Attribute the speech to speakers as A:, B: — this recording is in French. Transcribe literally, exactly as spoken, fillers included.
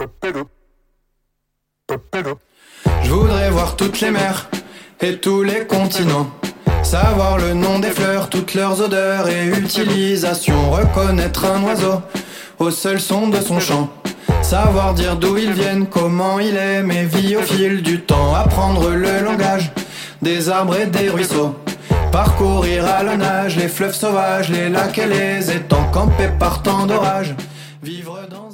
A: Je voudrais voir toutes les mers et tous les continents, savoir le nom des fleurs, toutes leurs odeurs et utilisations, reconnaître un oiseau au seul son de son chant, savoir dire d'où ils viennent, comment il est, mais vit au fil du temps, apprendre le langage des arbres et des ruisseaux, parcourir à la nage les fleuves sauvages, les lacs et les étangs, camper par temps d'orage, vivre dans